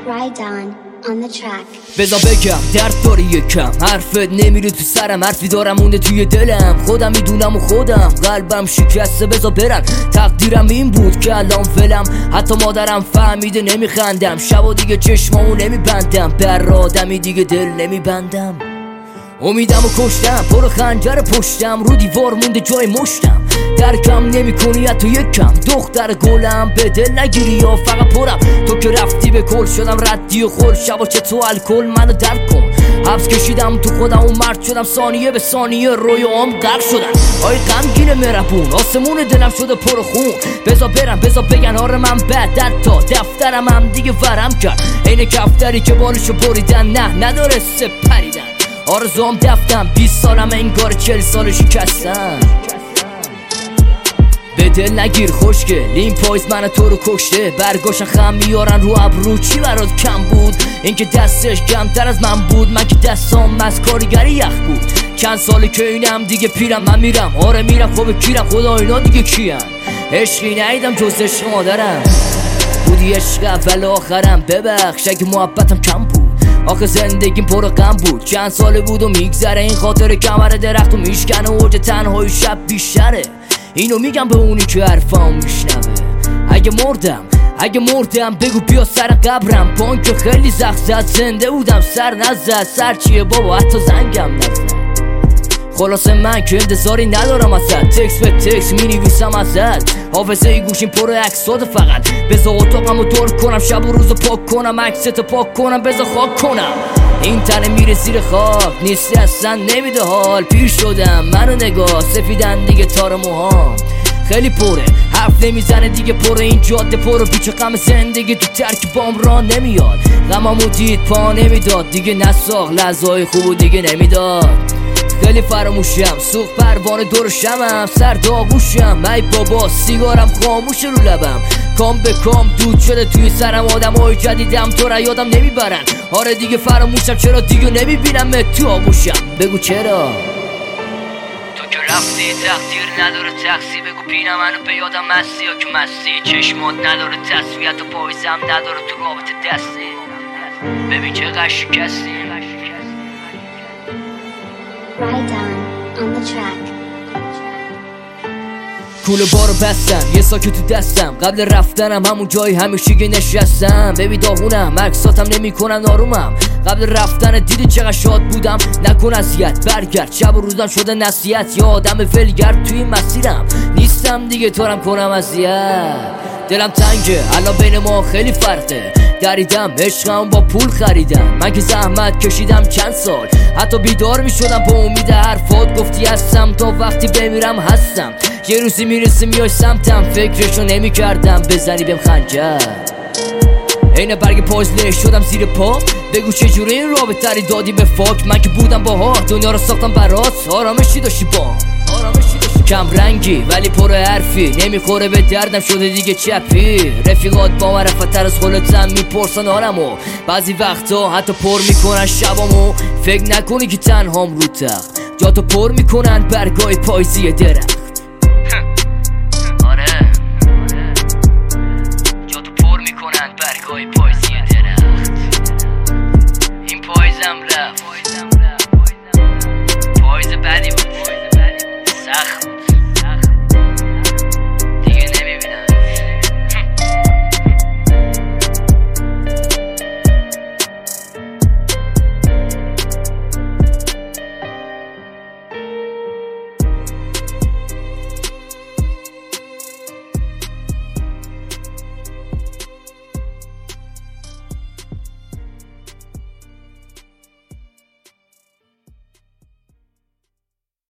Ride on the track. بذار بگم درد داری یکم، حرفت نمیره تو سرم، حرفی دارم مونده توی دلم، خودم میدونم و خودم قلبم شکسته. بذار برم، تقدیرم این بود که الان ولم، حتی مادرم فهمیده نمیخندم، شبا دیگه چشمامو نمیبندم، بر آدمی دیگه دل نمیبندم. امیدم و کشتم، پر خنجر پشتم، رو دیوار مونده جای مشتم، درکم نمی کنی حتی یکم. دختر گلم به دل نگیری یا فقط پرم، تو که رفتی به کل شدم ردی و خل، شبا چه تو الکل منو درک کن. حبس کشیدم تو خودم و مرد شدم، ثانیه به ثانیه رویام غرق شدن. آی غمگین مهربون، آسمون دلم شده پر خون. بذار برم، بذار بگن آره من بد، تا دفترم هم دیگه ورم کرد، عین کفتری که بالشو بریدن، نه نداره سپریدن. آرزوام دفتم، 20 سالم انگار 40 سال شکستم. به دل نگیر خوشگل، این پاییز من تو رو کشته، برگاشن خم میارن رو ابرو. چی برات کم بود؟ اینکه دستش کمتر از من بود، من که دستام از کارگری یخ بود. چند سالی که اینم دیگه پیرم، من میرم آره میرم، خوب کیرم خدا اینا دیگه کیم؟ عشقی ندیدم جز عشق مادرم، بودی عشق اول آخرم. ببخش اگه محبتم کم بود، آخه زندگیم پر غم بود. چند ساله بود و میگذره، این خاطر کمر درخت و میشکنه، اوج تنهای شب بیشتره. اینو میگم به اونی که حرفام میشنوه، اگه مردم بگو بیا سر قبرم. بانک خیلی زخم زد، زنده بودم سر نزد، سر چیه بابا حتی زنگم نزد. خلاصه من که انتظاری ندارم ازت، تکس به تکس مینویسم ازت، حافظه گوشیم پر عکسات فقط. بذار اتاقمو دور کنم، شب و روزو پاک کنم، عکستو پاک کنم، بذار خاک کنم. این تنه میره زیر خاک، نیستی اصلا نمیده حال. پیر شدم منو نگاه، سفیدن دیگه تار موهام، خیلی پره حرف نمیزنه دیگه، پره این جاده پر و بیچه غم زندگی، تو ترکیبام را نمیاد. غمامو دید پا نمیداد دیگه، نساخت لحظه‌های خوبو دیگه نمیداد. خیلی فراموشم، سوخت پروانه دور شمم، سر داغوشم، ای بابا سیگارم خاموش رو لبم، کام به کام دود شده توی سرم. آدمای جدیدم تو را یادم نمیبرن، آره دیگه فراموشم، چرا دیگه نمیبینم تو آغوشم؟ بگو چرا؟ تو که رفتی تقدیر نداره تقصیر، بگو پینا منو به یادم مستی یا که مستی، چشمات نداره تصویت و پایزم نداره تو رابطه دستی. ببین چه شکستی. Ride on the track. کول بارو بستم، یه ساکت تو دستم، قبل رفتنم همون جایی همیشگی نشستم. ببی داغونم، عکساتم نمی کنن آرومم، قبل رفتن دیدی چقدر شاد بودم. نکن اذیت، برگرد، شب و روزم شده نصیحت، یا آدم ولگرد توی مسیرم نیستم دیگه، تارم کنم اذیت. دلم تنگه الان بین ما خیلی فرقه، دریدم عشقم با پول خریدم، من که زحمت کشیدم چند سال، حتی بیدار می شدم با امید حرفات گفتی هستم، تا وقتی بمیرم هستم. یه روزی میرسه میای سمتم، فکرشو نمی کردم بزنی بهم خنجر. عین برگ پازله شدم زیر پا، بگو چجوری این رابطه ری دادی به فاک. من که بودم باهات، دنیا رو ساختم برات، آرامشی داشتی با کم رنگی ولی پر حرفی، نمیخوره به دردم شده دیگه چپی. رفیقات با معرفت‌تر از خودتن، میپرسن حالمو، بعضی وقتا حتی پر میکنن شبامو. فکر نکنی که تنهام رو تخت، جاتو پر میکنن برگای پاییزی درخت.